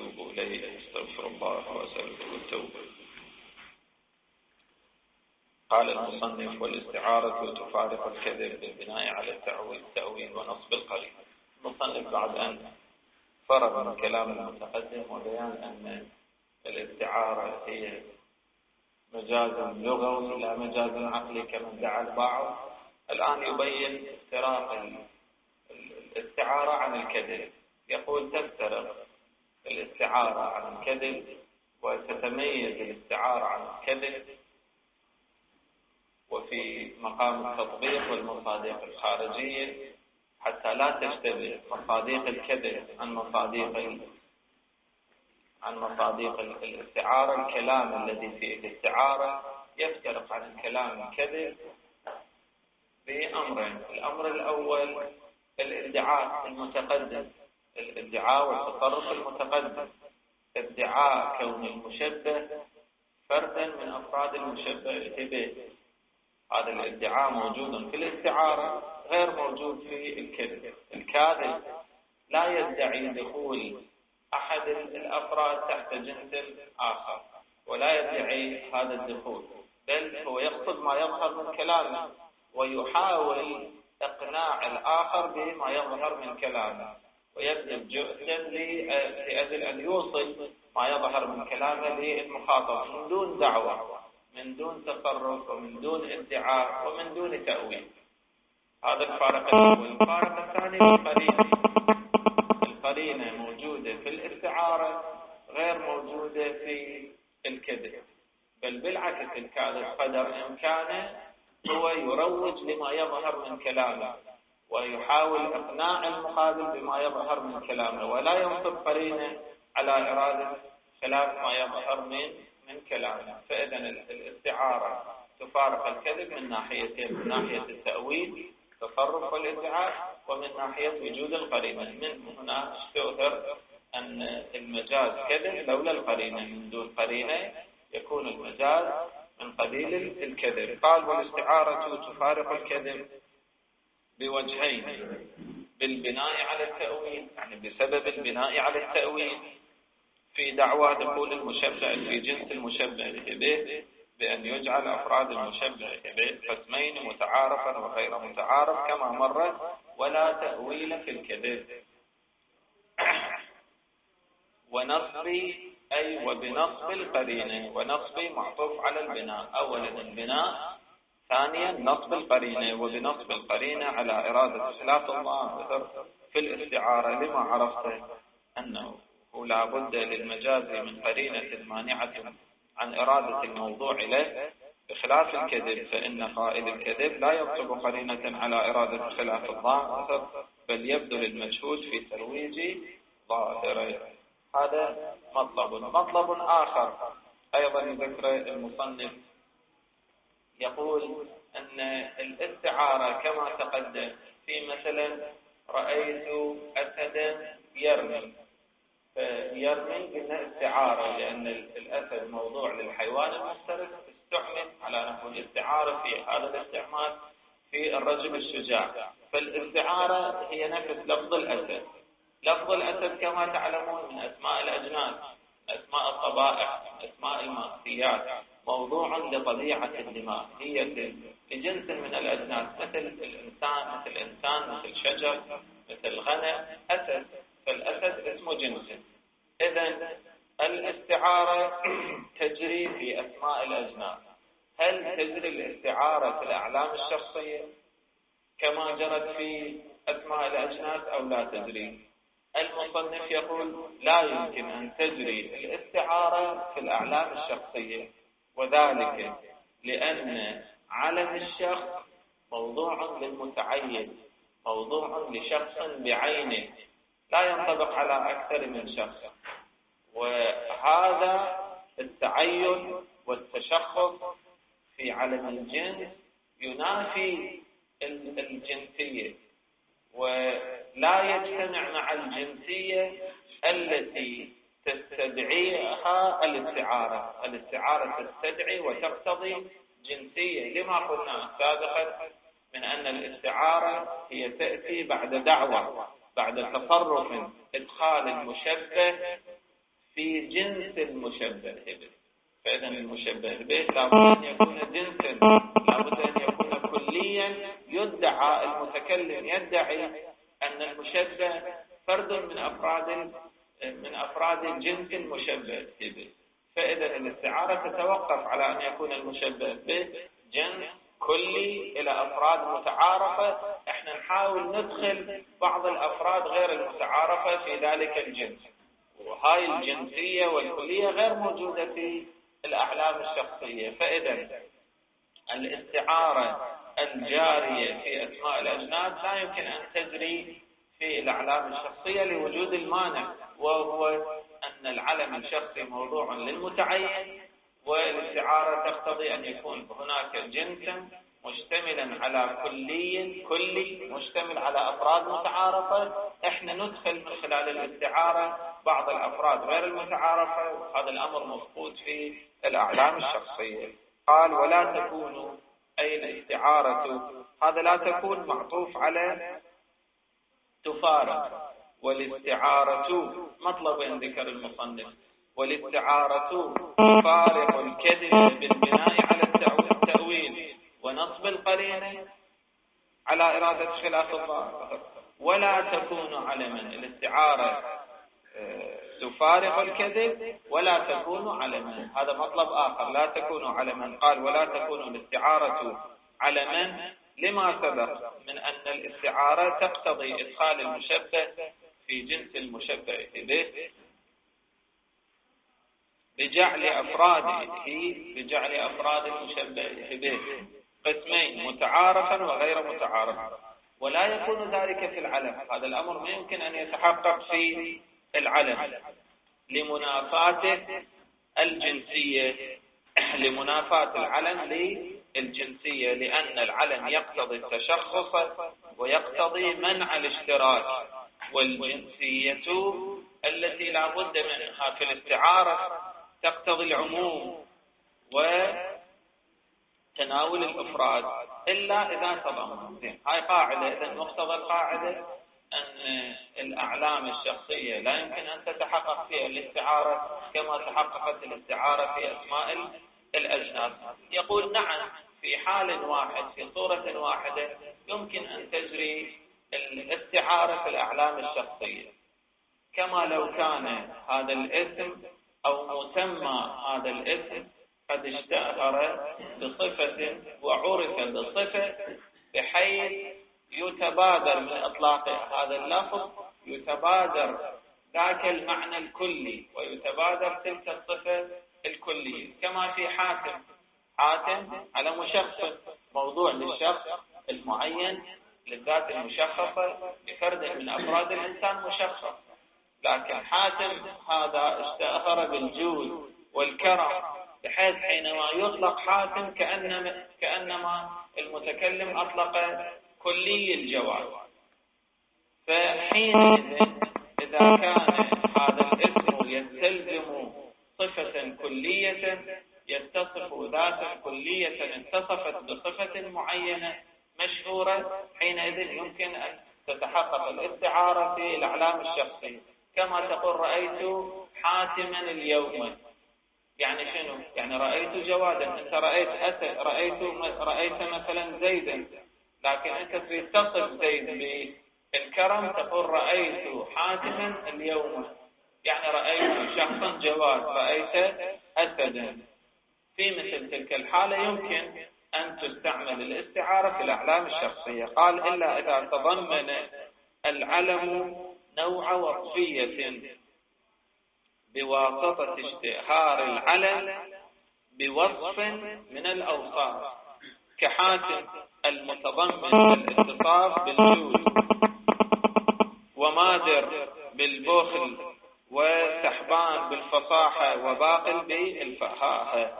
وأتوب إليه. أستغفر الله وأسأله التوبة. قال المصنف: والاستعارة تفارق الكذب بالبناء على التأويل ونصب القرينة. المصنف بعد أن فرغ من كلام المتقدم وبيان أن الاستعارة هي مجاز لغوي لا مجاز عقلي كما ادعى البعض، الآن يبين افتراق الاستعارة عن الكذب. يقول: تفترق الاستعارة عن الكذب، وتتميز الاستعارة عن الكذب وفي مقام التطبيق والمصادق الخارجية، حتى لا تشتبه مصادق الكذب عن مصادق الاستعارة. الكلام الذي فيه الاستعارة يفترق عن الكلام الكذب بأمرين: الأمر الأول الادعاء المتقدم، الادعاء والتصرف المتقدم، ادعاء كون المشبه فردا من أفراد المشبه به. هذا الادعاء موجود في الاستعارة، غير موجود في الكذب. الكاذب لا يدعي دخول أحد الأفراد تحت جنس آخر، ولا يدعي هذا الدخول، بل هو يقصد ما يظهر من كلامه ويحاول إقناع الآخر بما يظهر من كلامه، ويبذل جهدا لأجل أن يوصل ما يظهر من كلامه للمخاطب من دون دعوة، من دون تصرف، ومن دون ادعاء، ومن دون تأويل. هذا الفارق الأول. الفارق الثاني القرينة موجودة في الاستعارة غير موجودة في الكذب، بل بالعكس الكاذب قدر إمكانه هو يروج لما يظهر من كلامه ويحاول إقناع المقابل بما يظهر من كلامه، ولا ينصب قرينة على إرادة خلاف ما يظهر من كلامه. فإذا الاستعارة تفارق الكذب من ناحيتين: من ناحية التأويل التصرف والادعاء، ومن ناحية وجود القرينة. من هنا استؤثر أن المجاز كذب لولا القرينة، من دون قرينة يكون المجاز من قبيل الكذب. قال: والاستعارة تفارق الكذب بوجهين: بالبناء على التأويل، يعني بسبب البناء على التأويل في دعوى دخول المشبه في جنس المشبه به، بأن يجعل أفراد المشبه به قسمين: متعارفا وغير متعارف كما مرت، ولا تأويل في الكذب. ونصب أي وبنصب القرينة، ونصب معطوف على البناء. أولا البناء، ثانيا نصب القرينة، وبنصب القرينة على إرادة خلاف الله في الاستعارة، لما عرفت أنه لا بد للمجاز من قرينة مانعة عن إرادة الموضوع له، بخلاف الكذب، فإن قائل الكذب لا يطلب قرينة على إرادة خلاف الظاهر، بل يبذل المجهود في ترويج ظاهره. هذا مطلب آخر أيضا ذكر المصنف، يقول أن الاستعارة كما تقدم في مثلا رأيت أسدا يرمي، فيرمي قلنا استعارة، لأن الأسد موضوع للحيوان المفترس، استعمل على نحو الاستعارة في هذا الاستعمال في الرجل الشجاع. فالاستعارة هي نفس لفظ الأسد. لفظ الأسد كما تعلمون من أسماء الأجناس، أسماء الطبائع، أسماء الماهيات، موضوع لطبيعة لماهية لجنس من الأجناس، مثل الإنسان، مثل شجر، مثل غنم، أسد. فالأسد اسم جنس. إذن الاستعارة تجري في أسماء الأجناس. هل تجري الاستعارة في الأعلام الشخصية كما جرت في أسماء الأجناس أو لا تجري؟ المصنف يقول: لا يمكن أن تجري الاستعارة في الأعلام الشخصية، وذلك لأن علم الشخص موضوع للمتعين، موضوع لشخص بعينه، لا ينطبق على أكثر من شخص. وهذا التعين والتشخص في علم الجنس ينافي الجنسية، ولا يجتمع مع الجنسية التي تستدعيها الاستعارة. الاستعارة تستدعي وتقتضي جنسية، لما قلنا سابقا من أن الاستعارة هي تأتي بعد دعوة، بعد تصرف إدخال المشبه في جنس المشبه به. فإذا المشبه به لابد أن يكون جنسا، لابد أن يكون كليا، يدعى المتكلم يدعي أن المشبه فرد من أفراد جنس المشبه به. فإذا الاستعارة تتوقف على أن يكون المشبه به جنس كلي إلى أفراد متعارفة. احنا نحاول ندخل بعض الأفراد غير المتعارفة في ذلك الجنس، وهاي الجنسية والكلية غير موجودة في الأعلام الشخصية. فإذا الاستعارة الجارية في أسماء الأجناس لا يمكن أن تجري في الأعلام الشخصية لوجود المانع، وهو أن العلم الشخصي موضوع للمتعين، والاستعارة تقتضي أن يكون هناك جنسا مشتملا على كلي مشتمل على أفراد متعارفة. احنا ندخل من خلال الاستعارة بعض الأفراد غير المتعارفة، وهذا الأمر مفقود في الأعلام الشخصية. قال ولا تكون، أي الاستعارة هذا لا تكون معطوف على تفارق، والاستعارة مطلب أن ذكر المصنف، والاستعارة تفارق الكذب بالبناء على التأويل ونصب القرينة على إرادة خلاف الظاهر. ولا تكون علما، الاستعارة تفارق الكذب ولا تكون علما، هذا مطلب آخر، لا تكون علما. قال ولا تكون الاستعارة علما لما سبق من أن الاستعارة تقتضي إدخال المشبه في جنس المشبه به بجعل أفراد المشبه به قسمين، متعارفا وغير متعارف. ولا يكون ذلك في العلم، هذا الأمر ما يمكن أن يتحقق في العلم لمنافاته الجنسية، لمنافاة العلم للجنسية، لأن العلم يقتضي التشخص ويقتضي منع الاشتراك، والجنسية التي لا بد منها في الاستعارة تقتضي العموم وتناول الأفراد إلا إذا تضمن. هاي قاعدة. إذا مقتضى القاعدة أن الأعلام الشخصية لا يمكن أن تتحقق فيها الاستعارة كما تحققت الاستعارة في أسماء الأجناس. يقول نعم، في حال واحد، في صورة واحدة يمكن أن تجري الاستعارة في الأعلام الشخصية، كما لو كان هذا الاسم أو مسمى هذا الاسم قد اشتهر بصفة وعرف بصفة بحيث يتبادر من إطلاق هذا اللفظ، يتبادر ذاك المعنى الكلي ويتبادر تلك الصفة الكلية، كما في حاتم على مشخص، موضوع للشخص المعين للذات المشخصة لفرد من أفراد الإنسان مشخص. لكن حاتم هذا اشتهر بالجود والكرم، بحيث حينما يطلق حاتم كأنما المتكلم أطلق كلي الجواز. فحينئذ إذا كان هذا الاسم يستلزم صفة كلية، يتصف ذاتا كلية اتصفت بصفة معينة مشهورة، حينئذ يمكن أن تتحقق الاستعارة في الأعلام الشخصية. كما تقول رأيت حاتما اليوم، يعني شنو؟ يعني رأيت جوادا. أنت رأيت مثلا زيدا، لكن أنت تصف زيد بالكرم تقول رأيت حاتما اليوم، يعني رأيت شخصا جواد، رأيت أسدا. في مثل تلك الحالة يمكن أن تستعمل الاستعارة في الأعلام الشخصية. قال إلا إذا تضمن العلم نوع وصفية بواسطة اشتهار العلم بوصف من الأوصاف، كحاتم المتضمن الاتصاف بالجود، ومادر بالبخل، وسحبان بالفصاحة، وباقل بالفهاهة.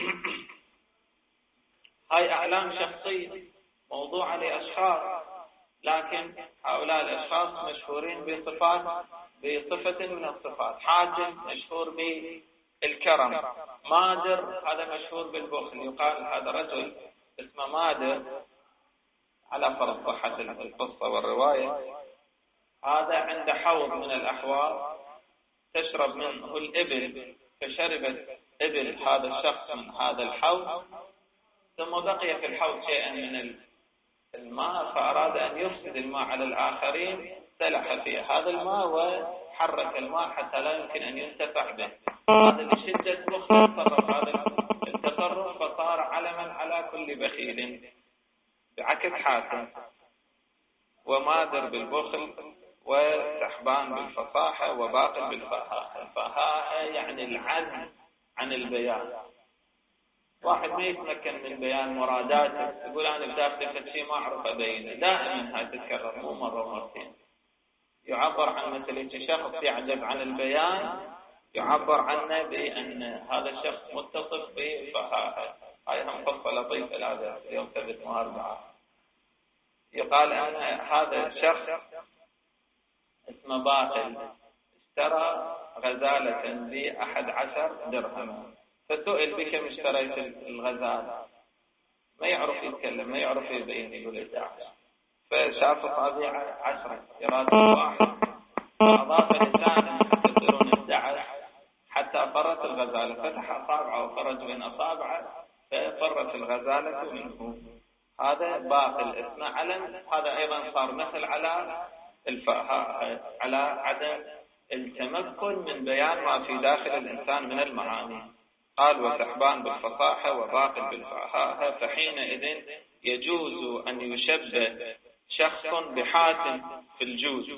هاي أعلام شخصية موضوعة لأشخاص، لكن هؤلاء الأشخاص مشهورين بصفة من الصفات. حاتم مشهور بالكرم، مادر هذا مشهور بالبخل، يقال هذا رجل اسمه مادر على فرض صحة القصة والرواية، هذا عنده حوض من الأحواض تشرب منه الإبل، فشربت إبل هذا الشخص من هذا الحوض، ثم بقي في الحوض شيئا من الماء، فأراد أن يفسد الماء على الآخرين، سلح في هذا الماء وحرك الماء حتى لا يمكن أن ينتفع به. هذا لشدة بخل تصرف هذا التصرف، فصار علما على كل بخيل، بعكس حاتم ومادر بالبخل وسحبان بالفصاحة وباقل بالفهاءة. الفهاءة يعني العجز عن البيان. واحد ما يتمكن من بيان مراداته، يقول أنا بداخلي شيء ما أعرف أبينه، دائما هاي تتكرر مو مرة ومرتين. يعبر عن مثل شخص يعجز عن البيان، يعبر عنه بأن هذا الشخص متصف بفهاءة. هاي هم قصة لطيفة لهذا يوم سبت وأربعة. يقال أن هذا الشخص اسمه باقل اشترى غزالة ب11 درهم، فسئل بكم اشتريت الغزالة؟ ما يعرف يتكلم، ما يعرف يبين، يقول 11. فشاف طابعة 10 يراد واحد، فأضاف لسانا حتى يصيرون 11 حتى فرت الغزالة. فتح أصابعه وخرج بين أصابعه ففرت الغزالة منه. هذا باقل اسمه علم. هذا أيضا صار مثل على الفهاء، على عدم التمكن من بيان ما في داخل الإنسان من المعاني. قال وسحبان بالفصاحة وباقل بالفهاء، فحينئذ يجوز أن يشبه شخص بحاتم في الجوز،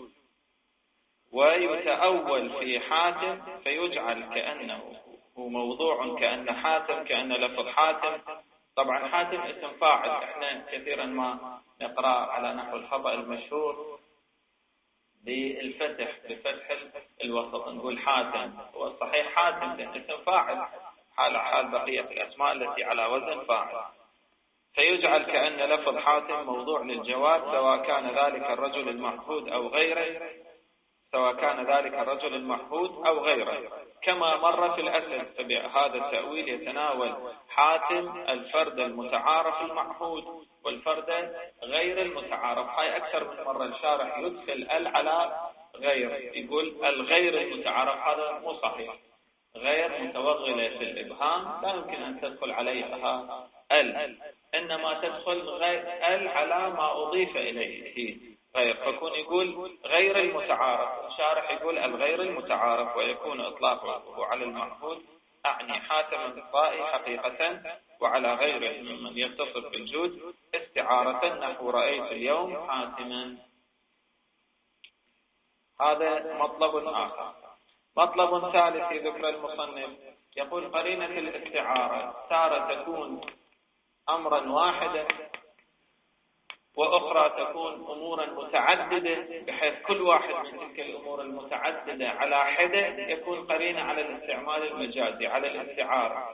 ويتأول في حاتم فيجعل كأنه هو موضوع، كأن حاتم، كأن لفظ حاتم. طبعا حاتم اسم فاعل، احنا كثيرا ما نقرأ على نحو الخطأ المشهور بالفتح، بفتح الوسط نقول حاتم، والصحيح حاتم اسم فاعل حال بقية الأسماء التي على وزن فاعل. فيجعل كأن لفظ حاتم موضوع للجواب، سواء كان ذلك الرجل المعهود أو غيره، سواء كان ذلك الرجل المعهود أو غيره، كما مر في الأسد. فبهذا التأويل يتناول حاتم الفرد المتعارف المعهود والفرد غير المتعارف. هاي أكثر من مرة الشارح يدخل على غير، يقول الغير المتعارف، هذا مو صحيح. غير متوغلة في الإبهام، لا يمكن أن تدخل عليها إنما تدخل على ما أضيف إليه غير، فكون يقول غير المتعارف، الشارح يقول الغير المتعارف، ويكون إطلاقه على المعهود أعني حاتم الضائي حقيقة، وعلى غيره ممن يتصف بالجود استعارة، نحو رأيت اليوم حاتما. هذا مطلب آخر. مطلب ثالث ذكر المصنف، يقول قرينة الاستعارة تارة تكون أمرا واحدا، وأخرى تكون أمورا متعددة، بحيث كل واحد من تلك الأمور المتعددة على حدة يكون قرينة على الاستعمال المجازي، على الاستعارة.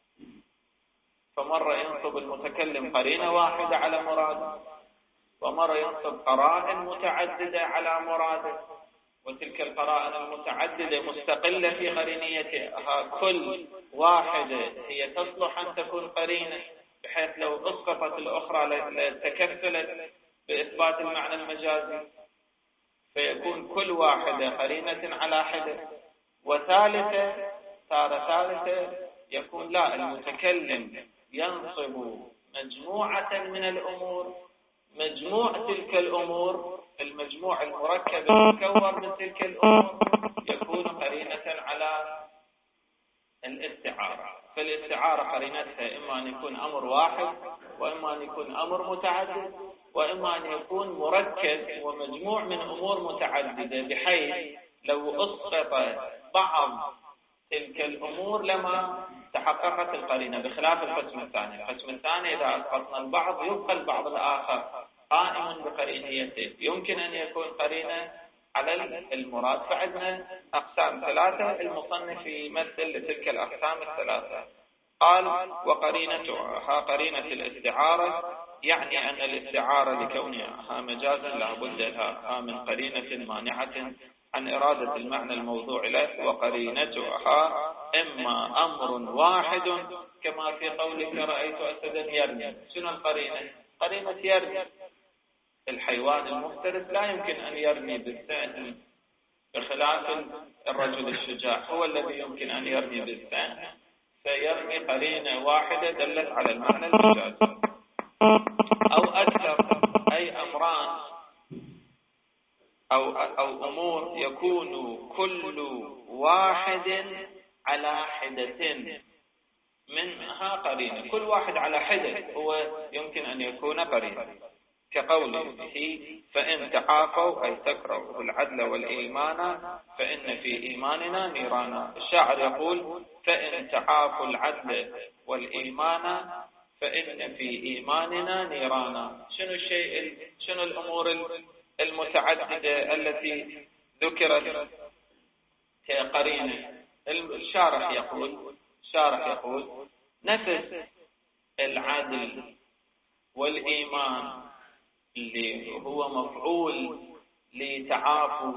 فمرة ينصب المتكلم قرينة واحدة على مراده، ومرة ينصب قرائن متعددة على مراده، وتلك القرائن المتعددة مستقلة في قرينيتها، كل واحدة هي تصلح أن تكون قرينة، بحيث لو اسقطت الأخرى لتكفلت بإثبات المعنى المجازي، فيكون كل واحدة قرينة على حدة. وثالثة، ثالثة يكون لا، المتكلم ينصب مجموعة من الأمور، مجموع تلك الأمور، المجموع المركب المكون من تلك الأمور يكون قرينة على الاستعارة. فالاستعارة قرينتها إما أن يكون أمر واحد، وإما أن يكون أمر متعدد، وإما أن يكون مركب ومجموع من أمور متعددة، بحيث لو أسقط بعض تلك الأمور لما تحققت القرينة، بخلاف القسم الثاني. القسم الثاني إذا أسقطنا البعض يبقى البعض الآخر قائم بقرينيته، يمكن أن يكون قرينة على المراد. فعندنا أقسام ثلاثة، المصنف يمثل لتلك الأقسام الثلاثة. قال وقرينتها قرينة الاستعارة، يعني أن الاستعارة لكونها مجازا لا بد لها من قرينة مانعة عن إرادة المعنى الموضوع له. وقرينتها إما أمر واحد، كما في قولك رأيت أسدا يرمي. شنو القرينة؟ قرينة يرمي. الحيوان المفترس لا يمكن أن يرمي بالسهم بخلاف الرجل الشجاع هو الذي يمكن أن يرمي بالسهم فيرمي قرينة واحدة دلت على المعنى المجازي أو أكثر، أي أمران أو أمور يكون كل واحد على حدة منها قرينة، كل واحد على حدة هو يمكن أن يكون قرينة، كقوله فإن تعافوا أي تكرهوا العدل والإيمان فإن في إيماننا نيرانا. الشاعر يقول فإن تعافوا العدل والإيمان فإن في إيماننا نيرانا. شنو الأمور المتعددة التي ذكرت كقرينة؟ الشارح يقول نفس العدل والإيمان اللي هو مفعول لتعافوا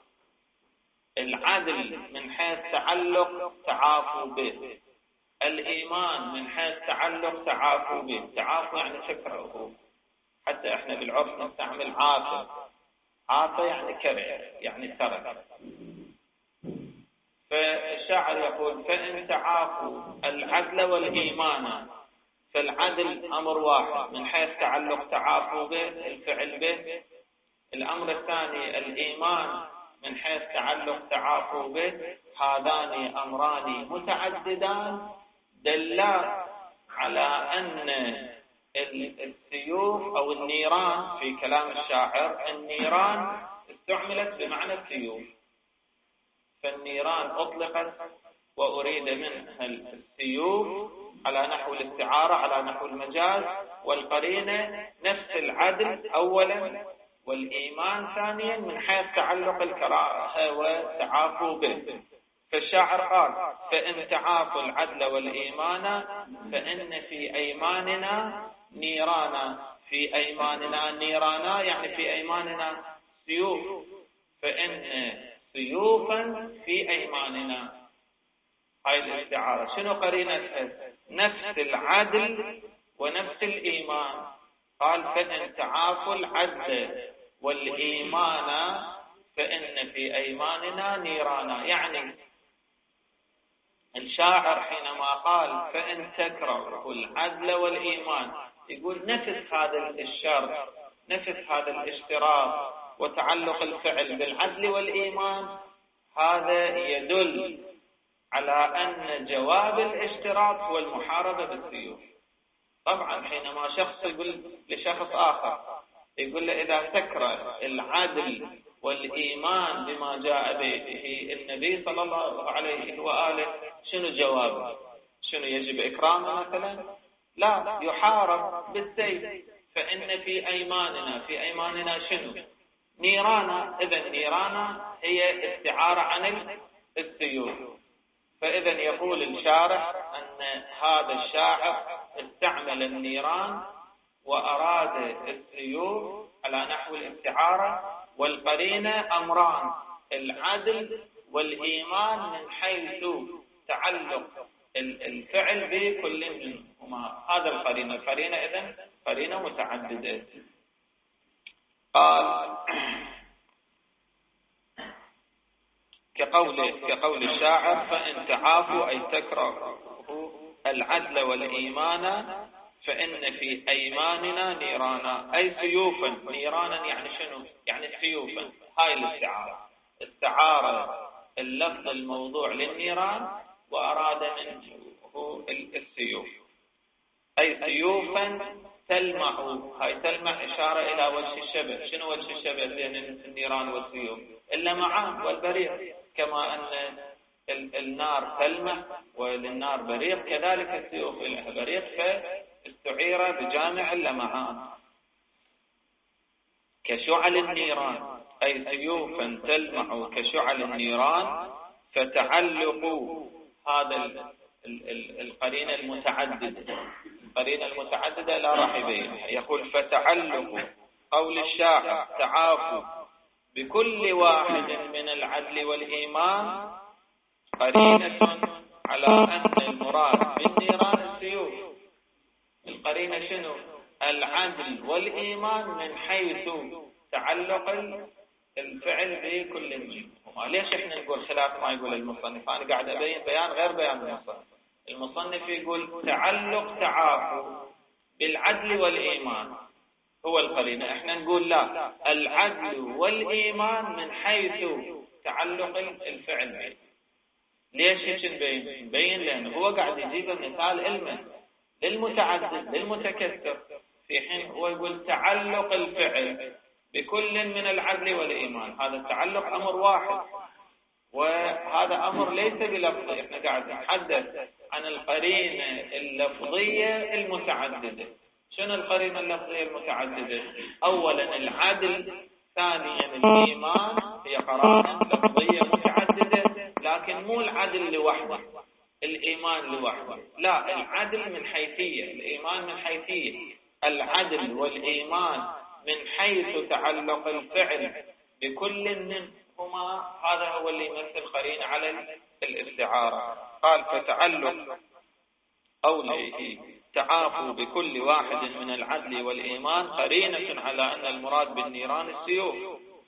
العدل من حيث تعلق تعافوا به، الإيمان من حيث تعلق تعافوا به. تعافوا يعني تكرهه، حتى احنا بالعرف نستعمل عافى يعني كره يعني ترك. فالشاعر يقول فإن تعافوا العدل والإيمان، فالعدل أمر واحد من حيث تعلق تعافوا به الفعل به. الأمر الثاني الإيمان من حيث تعلق تعافوا به. هذان أمران متعددان دلا على أن السيوف أو النيران في كلام الشاعر، النيران استعملت بمعنى السيوف، فالنيران أطلقت وأريد منها السيوف على نحو الاستعارة على نحو المجاز، والقرينة نفس العدل أولا والإيمان ثانيا من حيث تعلق الكراهة وتعافوا به. فالشاعر قال فإن تعافوا العدل والإيمان فإن في أيماننا نيرانا. في أيماننا نيرانا يعني في أيماننا سيوف، فإن سيوفا في أيماننا. هاي الاستعارة شنو قرينتها؟ نفس العدل ونفس الإيمان. قال فإن تعافوا العدل والإيمان فإن في أيماننا نيرانا. يعني الشاعر حينما قال فإن تكرهوا العدل والإيمان يقول نفس هذا الشرط، نفس هذا الاشتراط وتعلق الفعل بالعدل والإيمان، هذا يدل على أن جواب الاشتراط هو المحاربة بالسيوف. طبعا حينما شخص يقول لشخص آخر يقول له إذا تكره العدل والإيمان بما جاء به النبي صلى الله عليه وآله شنو جوابه؟ شنو يجب إكرامه مثلا؟ لا، يحارب بالسيف. فإن في أيماننا شنو؟ نيرانا. إذن نيرانا هي استعارة عن السيوف. فإذا يقول الشارح أن هذا الشاعر استعمل النيران وأراد السيوف على نحو الاستعارة، والقرينة أمران العدل والإيمان من حيث تعلق الفعل بكل منهما. هذا القرينة إذن قرينة متعددة. قال كقول الشاعر فإن تعافوا أي تكرهوا العدل والإيمان فإن في أيماننا نيرانا، أي سيوفا. نيرانا يعني شنو؟ يعني سيوفا. هاي الاستعارة، استعارة اللفظ الموضوع للنيران وأراد منه السيوف، أي سيوفا تلمع. هاي تلمع إشارة إلى وجه الشبه. شنو وجه الشبه بين النيران والسيوف؟ اللمعان والبريق. كما أن النار تلمع وللنار بريق، كذلك السيوف لها بريق، فاستعير بجامع اللمعان. كشعل النيران أي سيوفا تلمع كشعل النيران. فتعلق هذا القرينة المتعددة، القرينة المتعددة لا راح يبينها. يقول فتعلق قول الشاعر تعافوا بكل واحد من العدل والإيمان قرينة على أن المراد بالنيران السيوف. القرينة شنو؟ العدل والإيمان من حيث تعلق الفعل بكل منهما. ليش احنا نقول خلاف ما يقول المصنف؟ انا قاعد ابين بيان غير بيان المصنف. المصنف يقول تعلق تعافو بالعدل والإيمان هو القرينة، احنا نقول لا، العدل والإيمان من حيث تعلق الفعل به. ليش هيك نبين؟ لأنه هو قاعد يجيب مثال علما للمتعدد للمتكثر، في حين هو يقول تعلق الفعل بكل من العدل والإيمان. هذا التعلق أمر واحد، وهذا أمر ليس بلفظي. احنا قاعد نتحدث عن القرينة اللفظية المتعددة. شنو القرينة اللفظية المتعددة؟ أولا العدل، ثانيا الإيمان. هي قرائن لفظية متعددة، لكن مو العدل لوحده، الإيمان لوحده، لا، العدل من حيثية، الإيمان من حيثية. العدل والإيمان من حيث تعلق الفعل بكل منهما، هذا هو اللي يمثل قرينة على الاستعارة. قال فتعلق قوله تعافوا بكل واحد من العدل والإيمان قرينة على أن المراد بالنيران السيوف،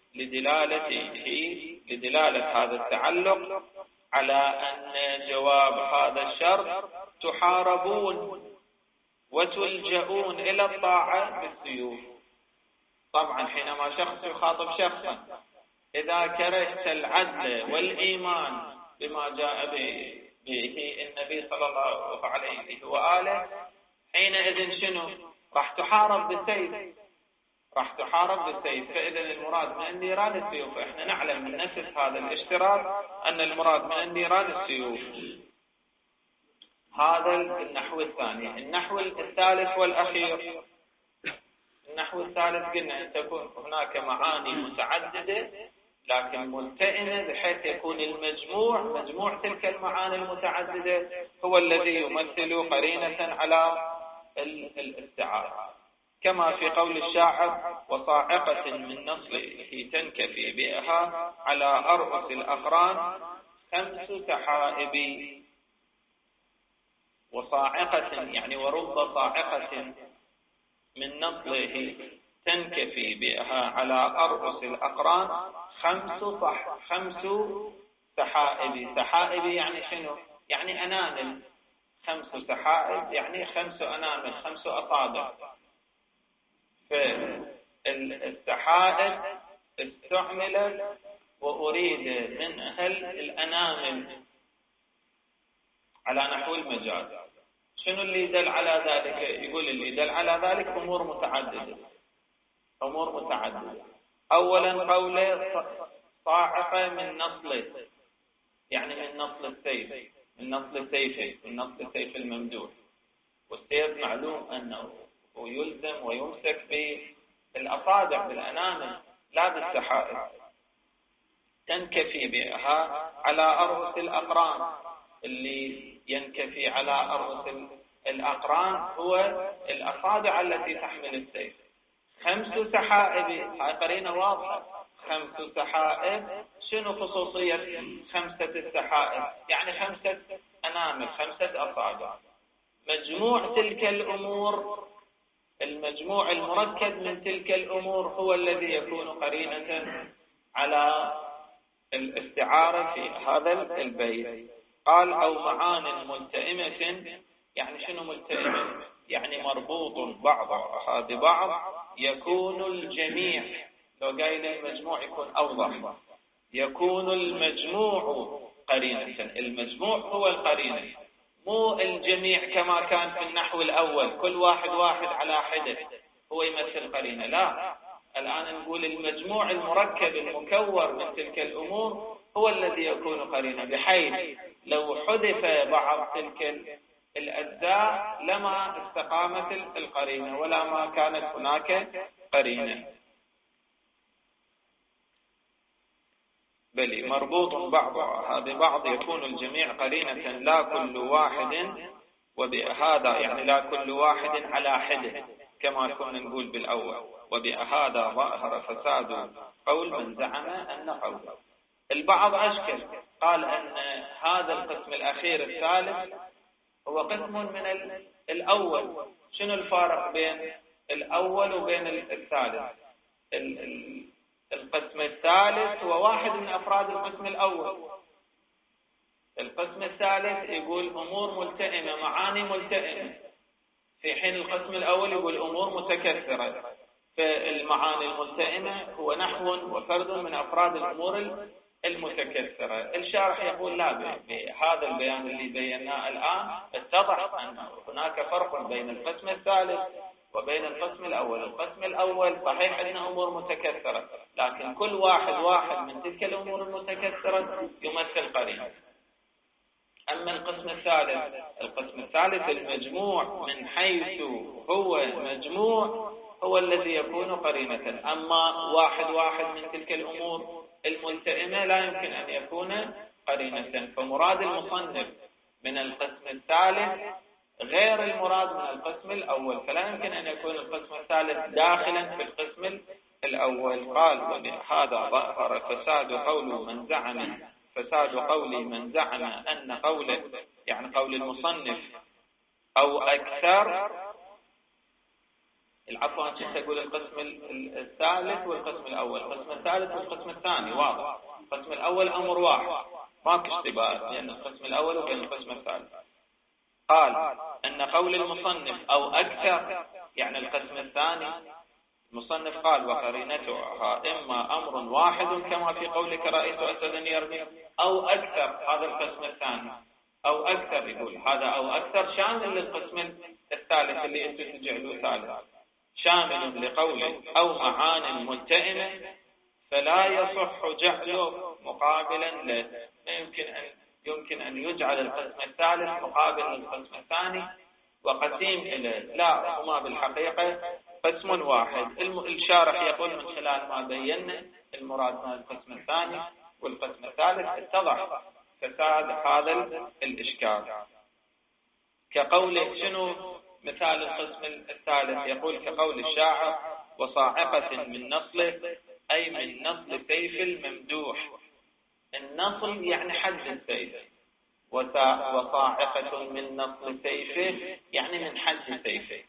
لدلالة هذا التعلق على أن جواب هذا الشرط تحاربون وتلجؤون إلى الطاعة بالسيوف. طبعا حينما شخص يخاطب شخصا، إذا كرهت العدل والإيمان بما جاء به النبي صلى الله عليه وآله، حينئذ شنو؟ راح تحارب بالسيف، راح تحارب بالسيف. فإذا المراد من النيران السيوف. احنا نعلم من نفس هذا الاشتراك أن المراد من النيران السيوف. هذا النحو الثاني. النحو الثالث والأخير، النحو الثالث قلنا أن تكون هناك معاني متعددة لكن ملتئمة، بحيث يكون مجموع تلك المعاني المتعددة هو الذي يمثل قرينة على الاستعارة، كما في قول الشاعر وصاعقة من نصله تنكفي بها على أرؤس الأقران 5 سحائب. وصاعقة يعني ورب صاعقة من نصله تنكفي بها على أرؤس الأقران 5 سحائب. سحائب يعني شنو؟ يعني أنامل. 5 سحائب يعني 5 أنامل، 5 أصابع. فالسحائب استعملت وأريد منها الأنامل على نحو المجاز. شنو اللي يدل على ذلك؟ يقول اللي يدل على ذلك أمور متعددة. أولا قوله صاعقة من نصله، يعني من نصل السيف، من نصل السيف الممدود. والسيف معلوم أنه يلزم ويمسك بالأصابع بالأنامل لا بالسحائب. تنكفي بها على أرؤس الأقران. اللي ينكفي على أرؤس الأقران هو الأصابع التي تحمل السيف. 5 سحائب، هاي قرينة واضحة. 5 سحائب، شنو خصوصية 5 السحائب؟ يعني 5 أنامل، 5 أصابع. مجموع تلك الأمور، المجموع المركب من تلك الأمور هو الذي يكون قرينة على الاستعارة في هذا البيت. قال أو معان ملتئمة. يعني شنو ملتئمة؟ يعني مربوط بعضها ببعض يكون الجميع. لو قايل المجموع يكون أوضح. يكون المجموع قرينة، المجموع هو القرينة، مو الجميع كما كان في النحو الأول كل واحد على حدة هو يمثل قرينة. لا، الآن نقول المجموع المركب المكور من تلك الأمور هو الذي يكون قرينة، بحيث لو حذف بعض تلك الأجزاء لما استقامت القرينة ولا ما كانت هناك قرينة. بل مربوط بعضها ببعض يكون الجميع قرينة لا كل واحد وبهذا، يعني لا كل واحد على حده كما كنا نقول بالأول. وبهذا ظاهر فساد قول من زعم أن قول. البعض أشكل قال أن هذا القسم الأخير الثالث هو قسم من الأول. شنو الفارق بين الأول وبين الثالث؟ القسم الثالث هو واحد من أفراد القسم الأول. القسم الثالث يقول أمور ملتئمة، معاني ملتئمة، في حين القسم الأول يقول أمور متكثرة. فالمعاني الملتئمة هو نحو وفرد من أفراد الأمور المتكثرة. الشارح يقول لا، بهذا البيان اللي بيناه الآن اتضح أن هناك فرق بين القسم الثالث وبين القسم الأول. القسم الأول صحيح أن أمور متكثرة، لكن كل واحد من تلك الأمور المتكثرة يمثل قرينة. أما القسم الثالث المجموع من حيث هو مجموع هو الذي يكون قرينة. أما واحد من تلك الأمور الملتئمة لا يمكن أن يكون قرينة. فمراد المصنف من القسم الثالث غير المراد من القسم الأول، فلا يمكن أن يكون القسم الثالث داخلا في القسم الأول. قال: وبهذا ظهر فساد قول من زعم أن قوله، يعني قول المصنف، أو أكثر، العفو أنت تقول القسم الثالث والقسم الأول، القسم الثالث والقسم الثاني واضح. القسم الأول أمر واحد ماكو اشتباه بين القسم الأول وبين القسم الثالث. قال أن قول المصنف أو أكثر يعني القسم الثاني، المصنف قال: وقرينتها إما أمر واحد كما في قولك رأيت أسدا يرمي، أو أكثر، هذا القسم الثاني. أو أكثر يقول هذا أو أكثر شامل للقسم الثالث اللي أنتم تجعلوه ثالث، شامل لقوله أو معان ملتئمة، فلا يصح جعله مقابلا له. يمكن أن يجعل القسم الثالث مقابل للقسم الثاني وقسيم إليه، لا، هما بالحقيقة قسم واحد. الشارح يقول من خلال ما بينا المراد من القسم الثاني والقسم الثالث اتضح فساد هذا الإشكال. كقوله، شنو مثال القسم الثالث؟ يقول كقول الشاعر: وصاعقة من نصله، أي من نصل سيف الممدوح. النصل يعني حد السيف، وصاعقة من نصل سيفه يعني من حد سيفه.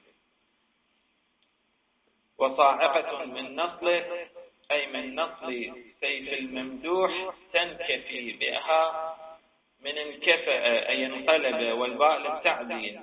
وصاعقة من نصله أي من نصل سيف الممدوح تنكفي بها، من انكفأ أي انقلب، والباء للتعديل.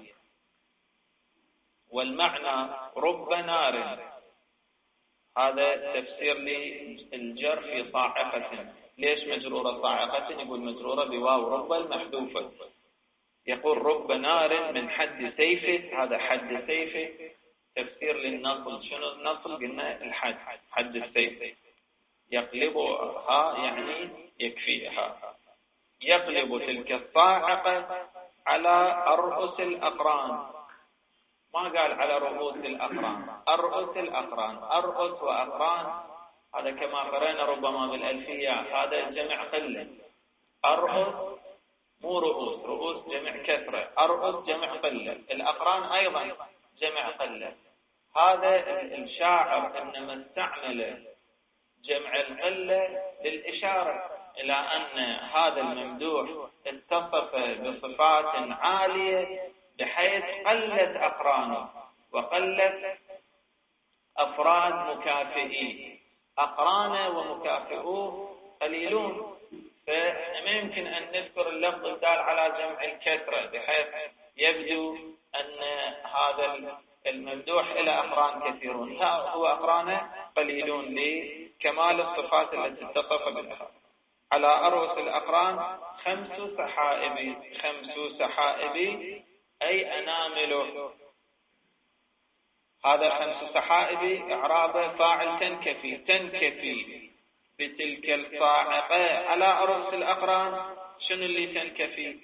والمعنى رب نار، هذا تفسير للجر في صاعقة. ليش مجرورة صاعقة؟ يقول مجرورة بواو رب المحذوفة. يقول رب نار من حد سيفه، هذا حد سيفه تفسير للنصل. شنو النصل؟ قلنا الحد، حد السيف. يقلبها يعني يكفيها. يقلب تلك الصاعقة على أرؤس الأقران، ما قال على رؤوس الأقران، أرؤس الأقران. أرؤس وأقران هذا كما قرأنا ربما بالألفية، هذا جمع قلة. أرؤس مو رؤوس، رؤوس جمع كثرة، أرؤس جمع قلة. الأقران أيضا جمع قلة. هذا الشاعر إنما استعمل جمع القلة للإشارة إلى أن هذا الممدوح اتصف بصفات عالية بحيث قلت أقرانه وقلت أفراد مكافئين. أقرانه ومكافئوه قليلون، فما يمكن أن نذكر اللفظ الدال على جمع الكثرة بحيث يبدو أن هذا الممدوح إلى أقران كثيرون، لا، هو أقرانه قليلون لكمال الصفات التي اتصف بها. على أرؤس الأقران 5 سحائب. 5 سحائب أي أنامله. هذا 5 سحائب إعرابه فاعل تنكفي. تنكفي بتلك الصاعقة على أرؤس الأقران. شنو اللي تنكفي؟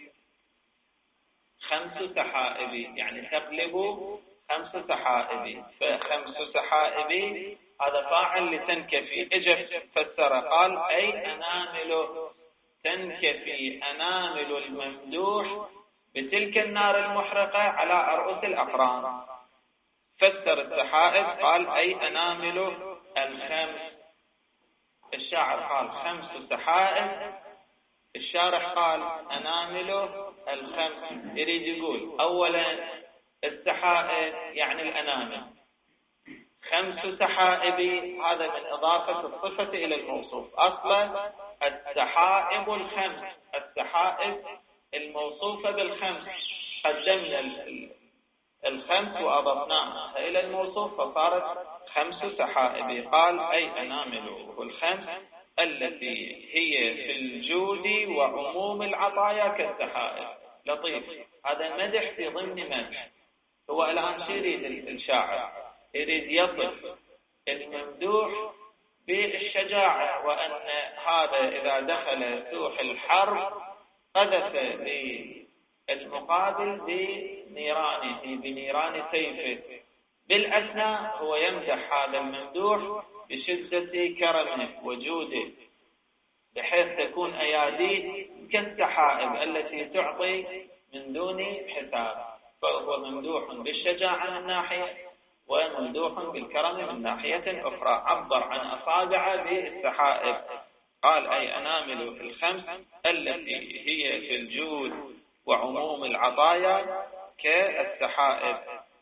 5 سحائب يعني تقلب 5 سحائب. ف5 سحائب هذا فاعل لتنكفي. اجى فسر قال أي أنامله. تنكفي أنامل الممدوح بتلك النار المحرقة على أرؤوس الأقران. فسر السحائب قال أي أنامل ال5. الشاعر قال 5 سحائب، الشارح قال أنامله ال5. يريد يقول أولا السحائب يعني الأنامل، 5 سحائب، هذا من إضافة الصفة إلى الموصوف. أصلا السحائب الخمس، السحائب الموصوفة بالخمس، قدمنا الخمس وأضفناها إلى الموصوف فصارت 5 سحائب. قال أي أنامل الخمس التي هي في الجود وعموم العطايا كالسحائب. لطيف، هذا مدح في ضمن مدح. هو الآن شو يريد الشاعر؟ يريد يصف الممدوح بالشجاعة، وأن هذا إذا دخل سوح الحرب قذف بالمقابل بنيرانه، بنيران سيفه. بالأثناء هو يمدح هذا الممدوح بشدة كرمه وجوده، بحيث تكون أياديه كالسحائب التي تعطي من دون حساب. فهو ممدوح بالشجاعة من ناحية، وممدوح بالكرم من ناحية أخرى. عبر عن أصابع بالسحائب. قال أي أنامل الخمس التي هي في الجود وعموم العطايا كالسحائب،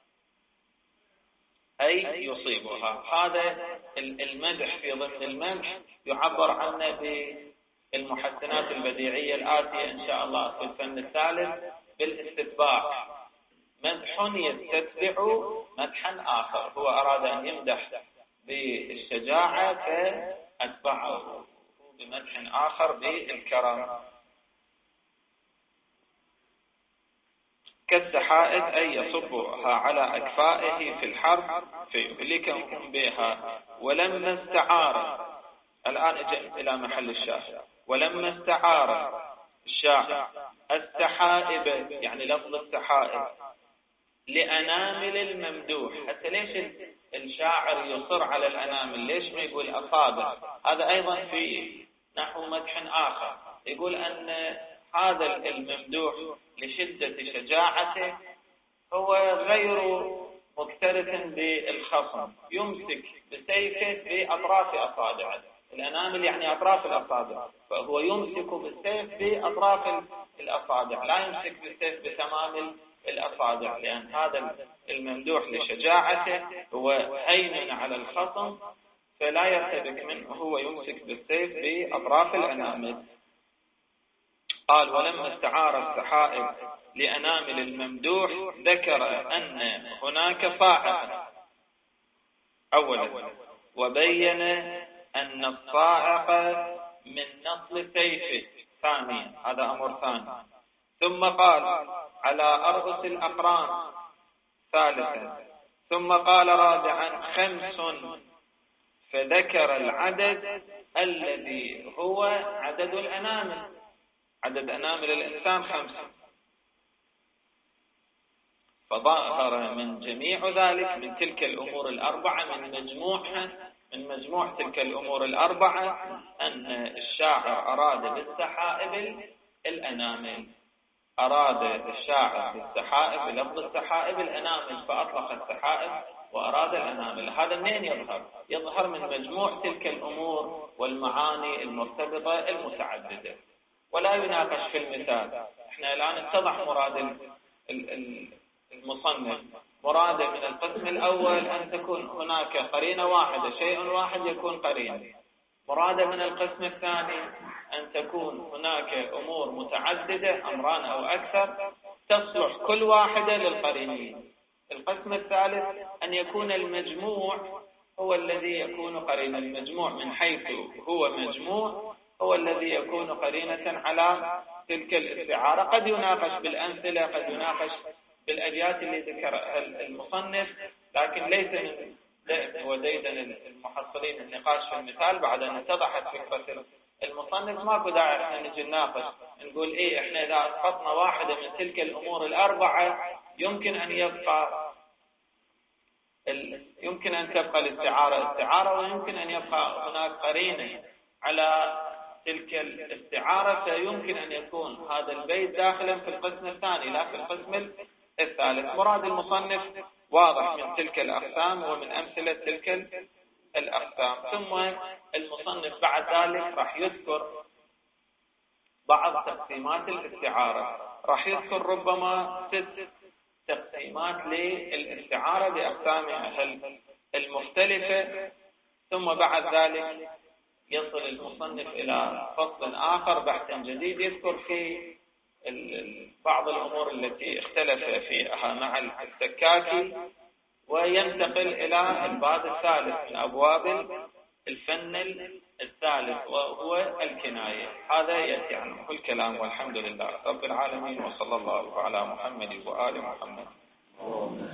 أي يصيبها. هذا المدح في ضمن المدح يعبر عنه بالمحسنات البديعية الآتية إن شاء الله في الفن الثالث بالاستتباع. مدح يستتبع مدحا آخر. هو أراد أن يمدح بالشجاعة فأتبعه بمدح آخر بالكرم. كالسحائب أي يصبها على أكفائه في الحرب فيهلكهم بها. ولما استعار، الآن اجى إلى محل الشاهد، ولما استعار الشاعر السحائب، يعني لفظ السحائب، لأنامل الممدوح. حتى ليش الشاعر يصر على الأنامل؟ ليش ما يقول أصابع؟ هذا أيضا في نحو مدح آخر. يقول أن هذا الممدوح لشدة شجاعته هو غير مكترث بالخصم، يمسك بسيفه بأطراف أصابعه. الأنامل يعني أطراف الأصابع، فهو يمسك بالسيف بأطراف الأصابع، لا يمسك بالسيف بتمام الأصابع، لأن هذا الممدوح لشجاعته هو هين على الخصم فلا يرتبك منه، هو يمسك بالسيف بأطراف الأنامل. قال ولما استعار السحائب لأنامل الممدوح ذكر أن هناك صاعقة أولا، وبين أن الصاعقة من نصل سيفه ثانيا، هذا أمر ثاني. ثم قال على أرؤس الأقران ثالثا. ثم قال رابعا 5، فذكر العدد الذي هو عدد الأنامل. عدد أنامل الإنسان 5، فظاهر من جميع ذلك من تلك الأمور الأربعة، من مجموع تلك الأمور الأربعة أن الشاعر أراد بالسحائب الأنامل. أراد الشاعر بالسحائب بلفظ السحائب الأنامل، فأطلق السحائب وأراد الأنامل. هذا منين يظهر من مجموع تلك الأمور والمعاني المرتبطة المتعددة، ولا يناقش في المثال. احنا الآن اتضح مراد المصنف. مراده من القسم الأول أن تكون هناك قرينة واحدة، شيء واحد يكون قرين. مراده من القسم الثاني أن تكون هناك أمور متعددة، أمران أو أكثر، تصلح كل واحدة للقرينين. القسم الثالث أن يكون المجموع هو الذي يكون قرين. المجموع من حيث هو مجموع هو الذي يكون قرينة على تلك الاستعارة. قد يناقش بالأمثلة، قد يناقش بالأبيات اللي ذكرها المصنف، لكن ليس من وديدن المحصلين النقاش في المثال. بعد أن اتضحت فكرة المصنف ماكو داعي احنا نجي نناقش نقول ايه احنا اذا اسقطنا واحدة من تلك الامور الاربعة يمكن ان تبقى الاستعارة استعارة، ويمكن ان يبقى هناك قرينة على تلك الاستعارة، فيمكن ان يكون هذا البيت داخلا في القسم الثاني لا في القسم الثالث. مراد المصنف واضح من تلك الأقسام ومن أمثلة تلك الأقسام. ثم المصنف بعد ذلك راح يذكر بعض تقسيمات الاستعارة، راح يذكر ربما 6 تقسيمات للاستعارة بأقسامها. هل المختلفة، ثم بعد ذلك يصل المصنف إلى فصل آخر بحث جديد يذكر فيه بعض الأمور التي اختلف فيها مع السكاكي، وينتقل إلى الباب الثالث من أبواب الفن الثالث وهو الكناية. هذا يأتي عنه الكلام، والحمد لله رب العالمين، وصلى الله على محمد وآل محمد.